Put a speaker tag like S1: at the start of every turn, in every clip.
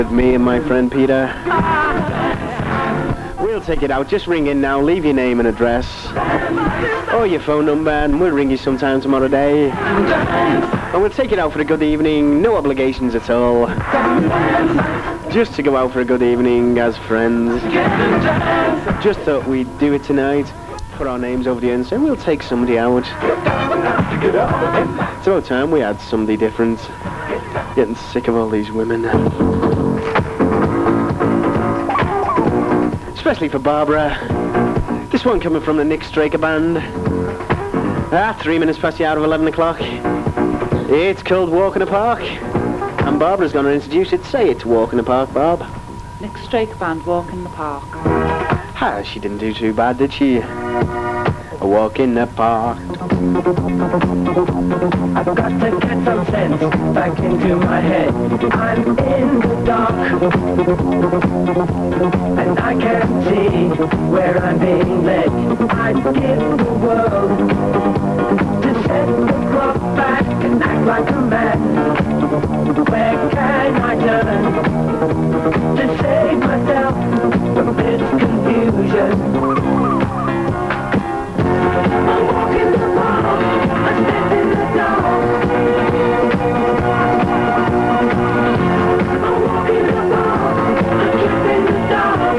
S1: With me and my friend Peter. We'll take it out. Just ring in now. Leave your name and address. Or your phone number, and we'll ring you sometime tomorrow day. And we'll take it out for a good evening. No obligations at all. Just to go out for a good evening as friends. Just thought we'd do it tonight. Put our names over the end, and we'll take somebody out. It's about time we had somebody different. Getting sick of all these women. Especially for Barbara. This one coming from the Nick Straker Band. 3 minutes past the hour of 11 o'clock. It's called Walk in the Park. And Barbara's going to introduce it. Say it, Walk in the Park, Barb.
S2: Nick Straker Band, Walk in the Park.
S1: She didn't do too bad, did she? A walk in the park.
S3: I've got to get some sense back into my head. I'm in the dark, and I can't see where I'm being led. I'd give the world to set the clock back and act like a man. Where can I turn to save myself from this confusion? I walk in the park, I step in the dark. I walk in the park, I trip in the dark.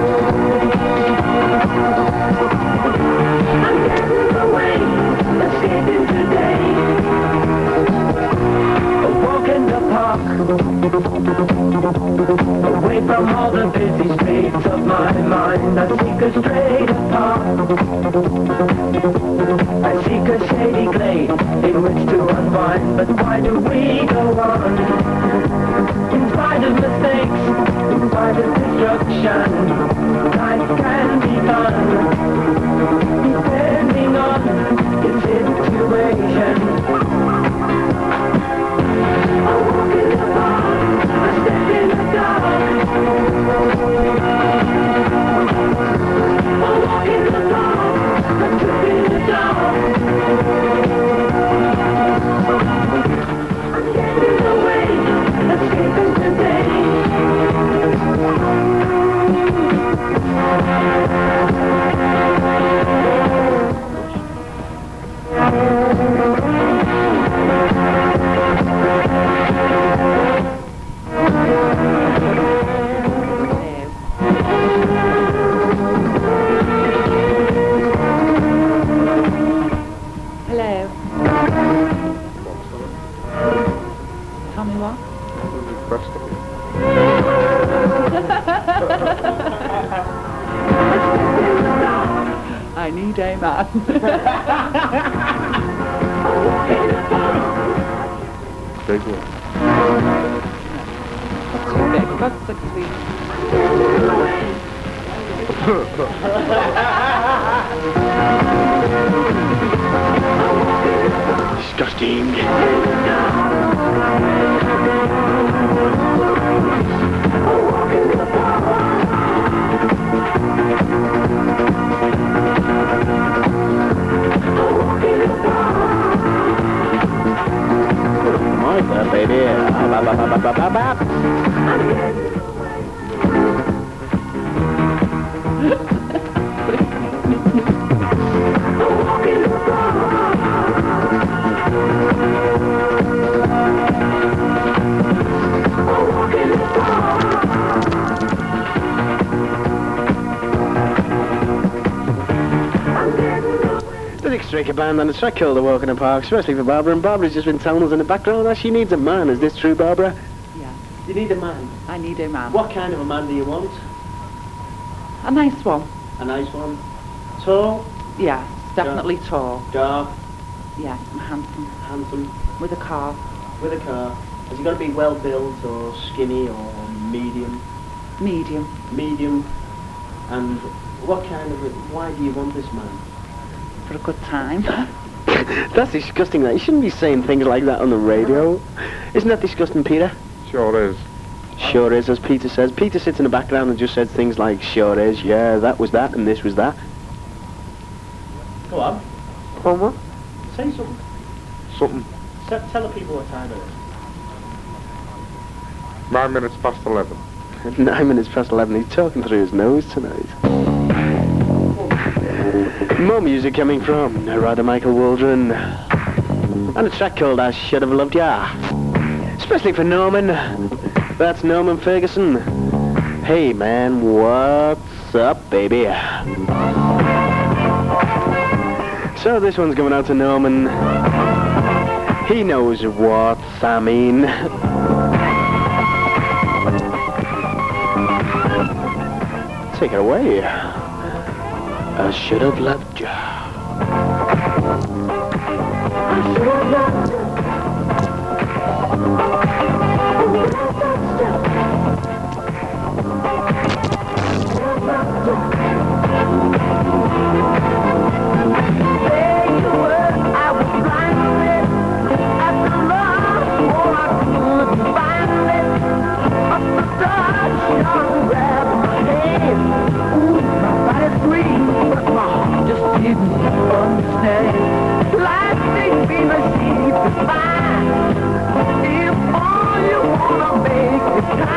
S3: I'm getting away, escaping today. I walk in the park, away from all the busy streets of my mind. I seek a straight path. I seek a shady glade in which to unwind. But why do we go on? In spite of mistakes, in spite of destruction, life can be done, depending on the situation. I walk in the park, I step in the dark. I walk in the park, I trip in the dark. I'm getting away, escaping today.
S2: Hello. Tell me what? I need a man.
S1: Big one.
S2: That's too big, about 6 weeks.
S1: Disgusting. Like that, baby. The Nick Straker Band on the track called The Walk in the Park, especially for Barbara. And Barbara's just been telling us in the background that she needs a man. Is this true, Barbara?
S2: Yeah,
S1: You need a man.
S2: I need a man.
S1: What kind of a man do you want?
S2: A nice one.
S1: A nice one. Tall?
S2: Yeah, definitely tall.
S1: Dark?
S2: Yeah, and handsome.
S1: Handsome?
S2: With a car.
S1: With a car? Has he got to be well built or skinny or medium?
S2: Medium.
S1: Medium. And what kind of why do you want this man?
S2: For a good time.
S1: That's disgusting, that. You shouldn't be saying things like that on the radio. Isn't that disgusting, Peter?
S4: Sure is.
S1: Sure is, as Peter says. Peter sits in the background and just says things like, sure is, yeah, that was that, and this was that. Go on.
S4: Go on, what?
S1: Say something.
S4: Something.
S1: Tell the people what time it is.
S4: 9 minutes past 11.
S1: 9 minutes past 11. He's talking through his nose tonight. More music coming from Ryder Michael Waldron. And a track called I Should Have Loved Ya. Especially for Norman. That's Norman Ferguson. Hey man, what's up, baby? So this one's going out to Norman. He knows what I mean. Take it away. I should have loved you.
S3: I should have loved you. There you were, I was blinded. After love, all I couldn't find it. But the touch grabbed my hand. Ooh, my body's free, but my heart just didn't understand. Life ain't been a sheep to find. If all you wanna make is time.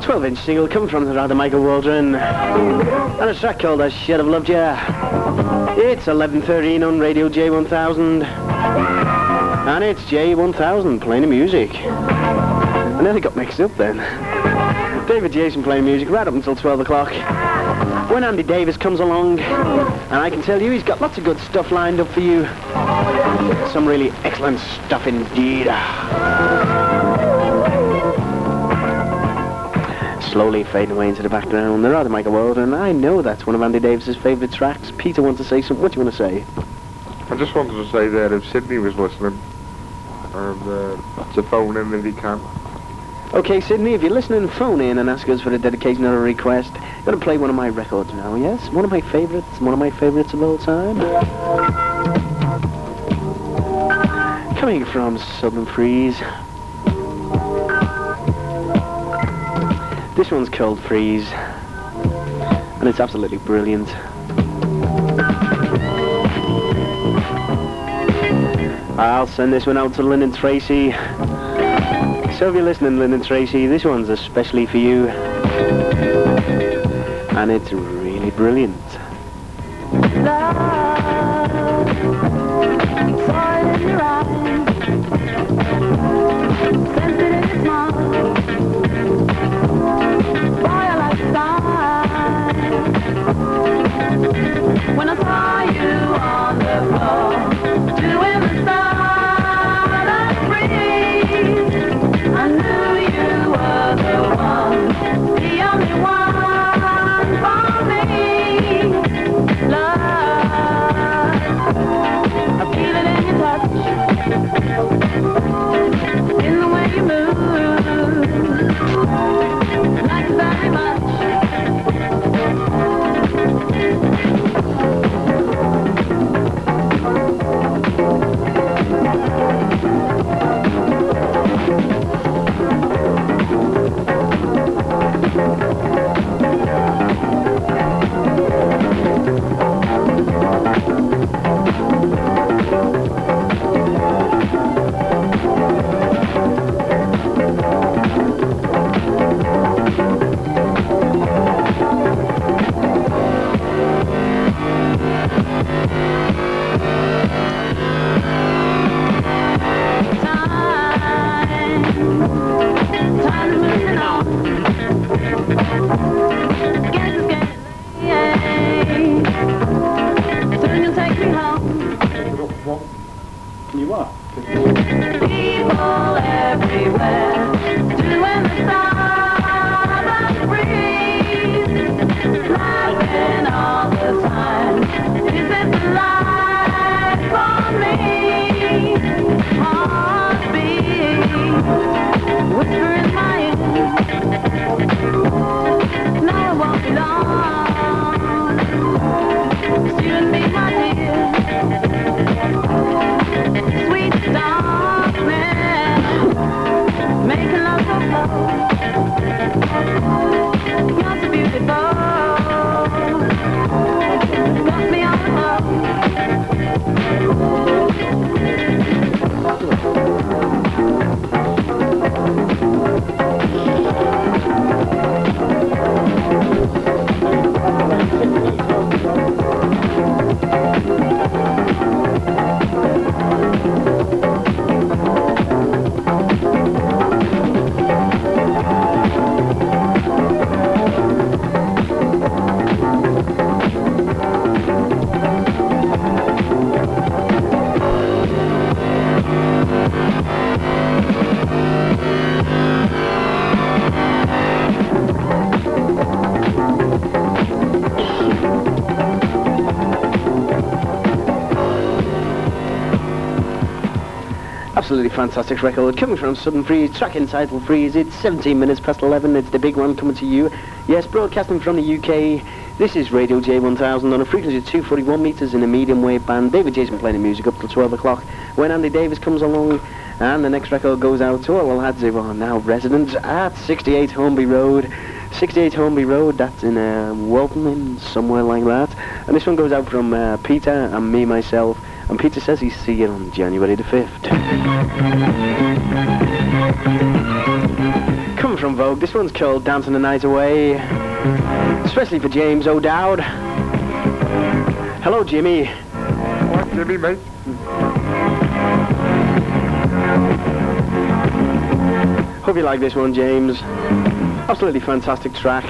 S1: 12-inch single coming from the rather Michael Waldron. And a track called I Should Have Loved Ya. It's 11:13 on Radio J1000. And it's J1000 playing the music. I nearly got mixed up then. David Jason playing music right up until 12 o'clock. When Andy Davis comes along, and I can tell you he's got lots of good stuff lined up for you. Some really excellent stuff indeed. Slowly fading away into the background, the rather Michael Waldron, and I know that's one of Andy Davis's favourite tracks. Peter wants to say something. What do you want to say?
S4: I just wanted to say that if Sydney was listening, to phone in if he can.
S1: Okay, Sydney, if you're listening, phone in and ask us for a dedication or a request. You're going to play one of my records now, yes? One of my favourites of all time. Coming from Southern Freeze. This one's called Freeze, and it's absolutely brilliant. I'll send this one out to Lynn and Tracy. So if you're listening, Lynn and Tracy, this one's especially for you. And it's really brilliant.
S5: Love, soil in your eyes, sense it in your smile. Boy, I like style. When I saw you on the floor, doing the silent breeze, I knew you were the one, the only one for me. Love, I feel it in your touch, in the way you move, like it very much.
S1: Absolutely fantastic record coming from Southern Freeze, track entitled Freeze. It's 17 minutes past 11, it's the big one coming to you. Yes, broadcasting from the UK. This is Radio J1000 on a frequency of 241 metres in a medium wave band. David Jason playing the music up till 12 o'clock when Andy Davis comes along, and the next record goes out to all the lads who are now residents at 68 Hornby Road. 68 Hornby Road, that's in Walton, in somewhere like that. And this one goes out from Peter and me, myself. And Peter says he's see you on January the 5th. Coming from Vogue Vogue. This one's called Dancing the Night Away, especially for James O'Dowd. Hello, Jimmy.
S4: What, Jimmy, mate?
S1: Hope you like this one, James. Absolutely fantastic track.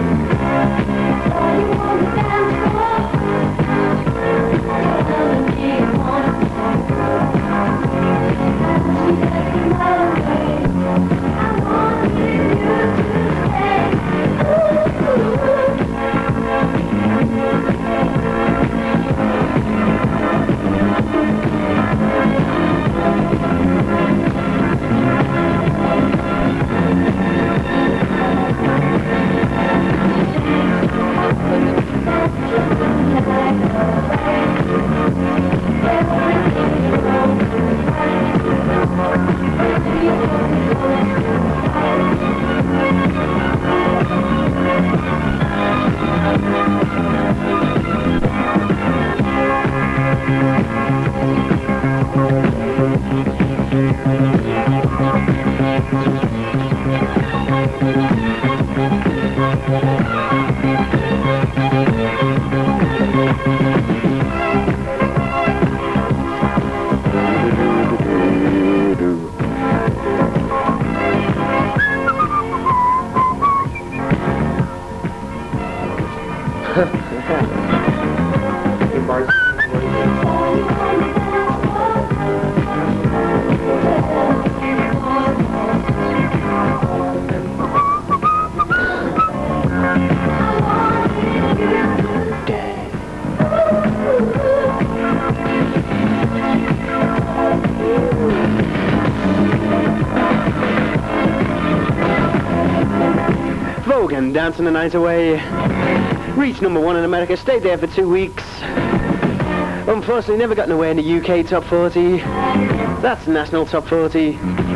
S1: Vogue and Dancing the Night Away reached number 1 in America, stayed there for 2 weeks. Unfortunately, never got nowhere in the UK Top 40. That's National Top 40.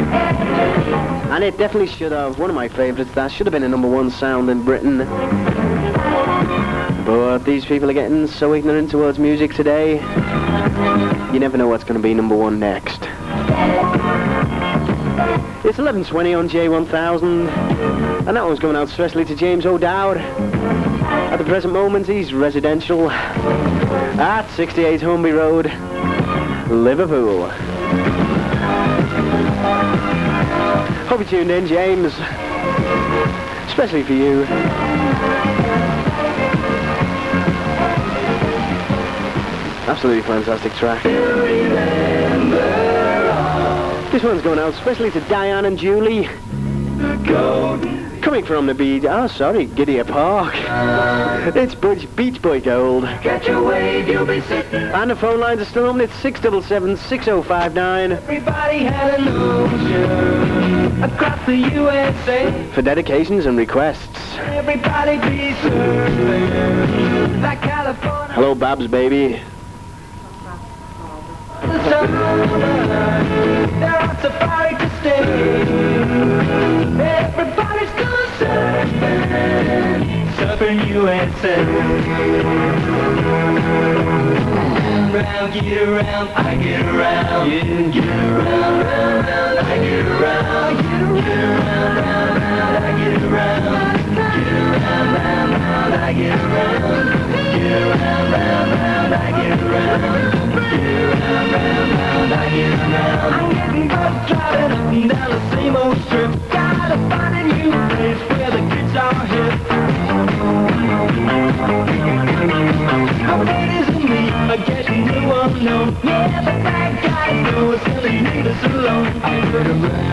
S1: And it definitely should have, one of my favourites, that should have been a number 1 sound in Britain. But these people are getting so ignorant towards music today, you never know what's going to be number 1 next. It's 11:20 on J1000, and that one's going out especially to James O'Dowd. At the present moment, he's residential at 68 Hornby Road, Liverpool. Hope you tuned in, James, especially for you. Absolutely fantastic track. This one's going out especially to Diane and Julie. Coming from the beach, Gidea Park. It's Beach Boy Gold.
S3: Catch a wave, you'll be sitting.
S1: And the phone lines are still open. It's 677-6059
S3: Everybody had an ocean across the USA.
S1: for dedications and requests.
S3: Everybody be surfing like California.
S1: Hello, Babs, baby.
S3: The summer, they're on safari to stay. Everybody's going surfing, surfing USA. Round, get around, I get around. Yeah, get around, round, round, I get around. Get around, round, round, I get around. Get around, round, round, I get around. Get around, round, round, I get around. I'm getting bored driving up and down the same old strip. Gotta find a new place where the kids are hip. Our ladies and me are getting too unknown. Yeah, the bad guys know us and they leave us alone. I heard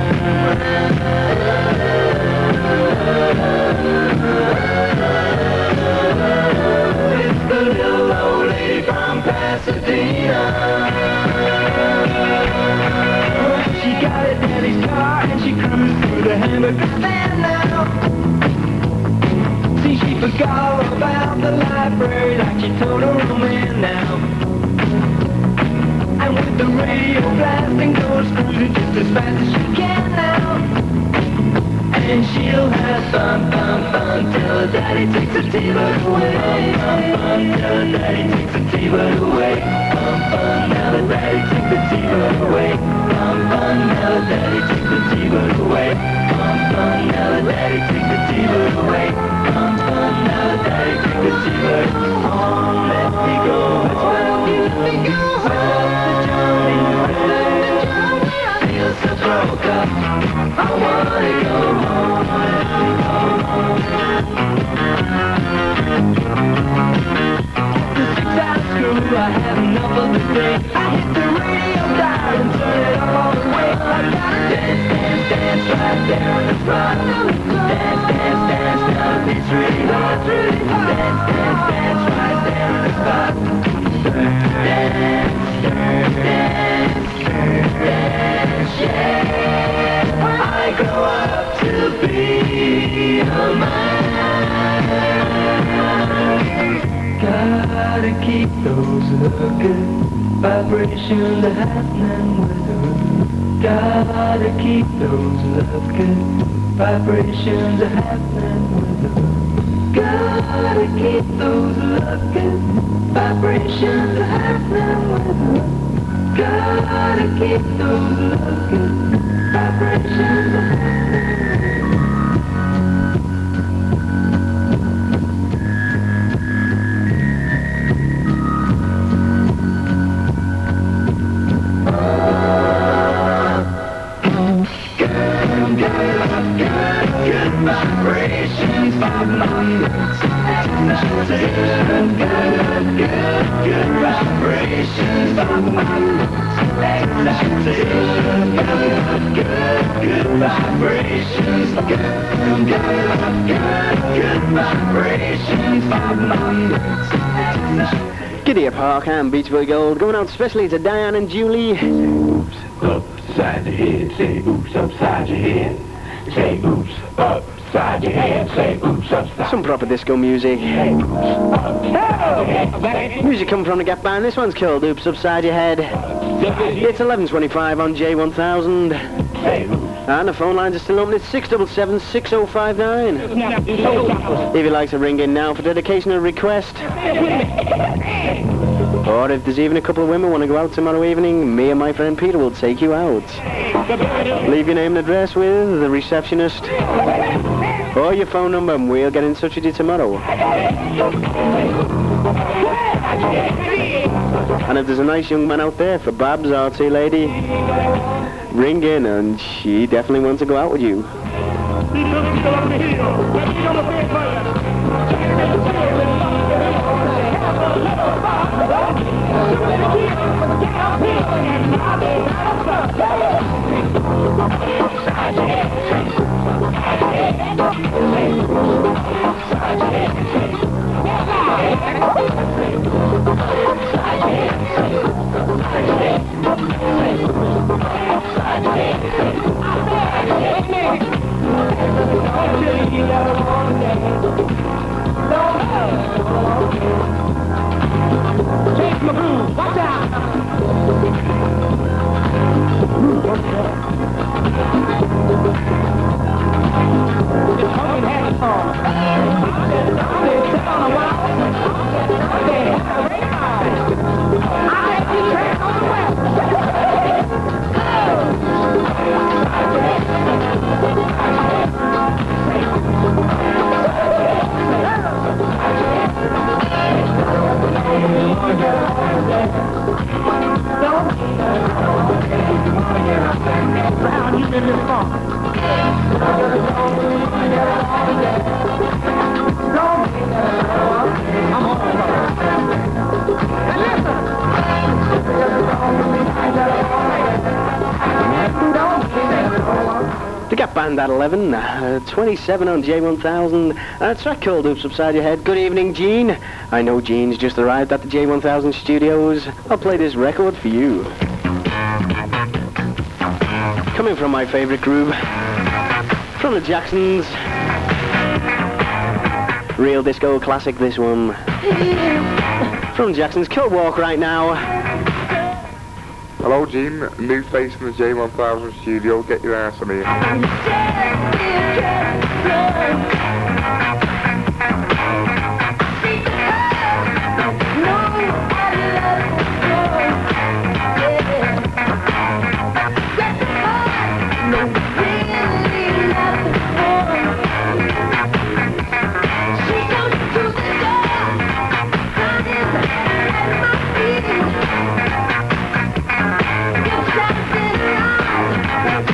S3: it's the little old lady from Pasadena. She got a daddy's car and she cruised through the hamburger stand now. See, she forgot all about the library like she told her old man now. And with the radio blasting, goes cruising just as fast as she can now. And she'll have fun, fun, fun till her daddy takes her T-bird away. Fun, fun, till her daddy takes her T-bird away. Fun, fun, now the daddy takes the T-bird away. Fun, fun, now the daddy takes the T-bird away. Fun, fun, now the daddy takes woke up. I wanna go home. After 6 hours school, I had enough of the day. I hit the radio dial and turn it up all the way. I gotta dance, dance, dance right there in the front. Dance, dance, dance, now it's really hot. Dance, dance, dance right there in the spot. Dance, dance, dance, dance, yeah. I grow up to be a man. Gotta keep those good vibrations happening with her. Gotta keep those good vibrations happening with her. Gotta keep those good vibrations happening with her. Gotta keep those good vibrations happening. Good vibrations for my excitation. Good vibrations for my excitation. Good vibrations. Good vibrations for my excitation.
S1: Giddy up, Park and Beachville Gold, going out especially to Diane and Julie.
S3: Oops, upside your head. Say oops, upside your head. Say oops, upside your head. Say oops, upside.
S1: Some proper disco music. Music coming from the Gap Band. This one's called Oops Upside Your Head. It's 11:25 on J1000. And the phone lines are still open at 677-6059. If you'd like to ring in now for dedication or request. Or if there's even a couple of women want to go out tomorrow evening, me and my friend Peter will take you out. Leave your name and address with the receptionist or your phone number and we'll get in touch with you tomorrow. And if there's a nice young man out there for Babs or tea lady, ring in and she definitely wants to go out with you.
S3: Watch out!
S1: The Gap Band at 11, 27 on J1000, a track called Oops Upside Your Head. Good evening, Gene. I know Gene's just arrived at the J1000 studios. I'll play this record for you. Coming from my favourite group, from the Jacksons. Real disco classic, this one. From Jackson's, Cold Walk right now.
S4: Hello, Gene. New face in the J1000 studio. Get your ass on here.
S5: Love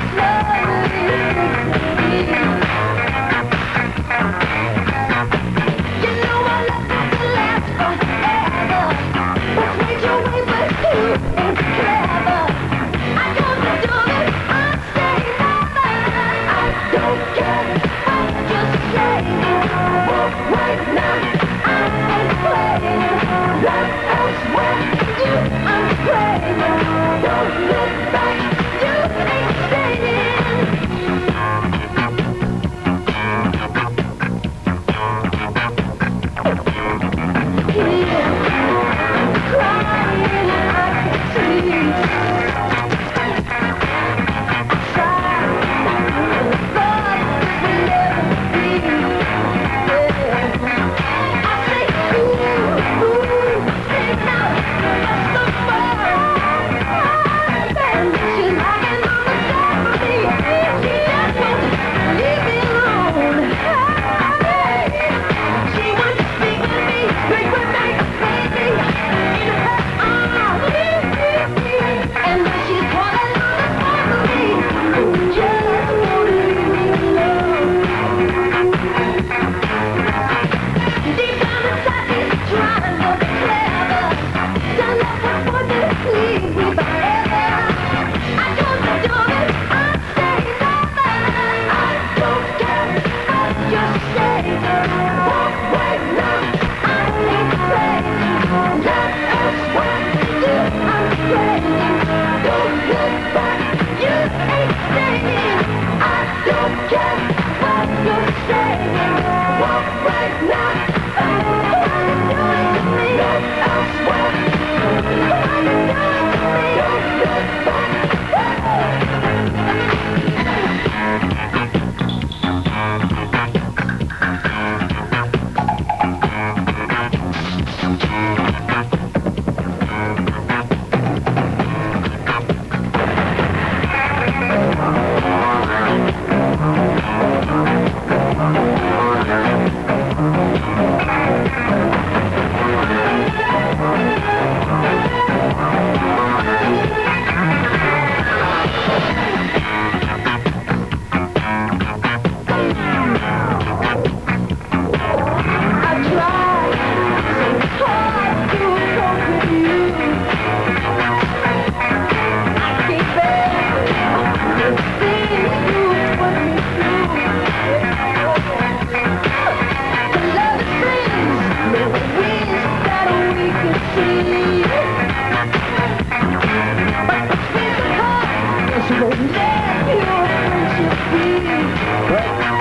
S3: Let your friendship be.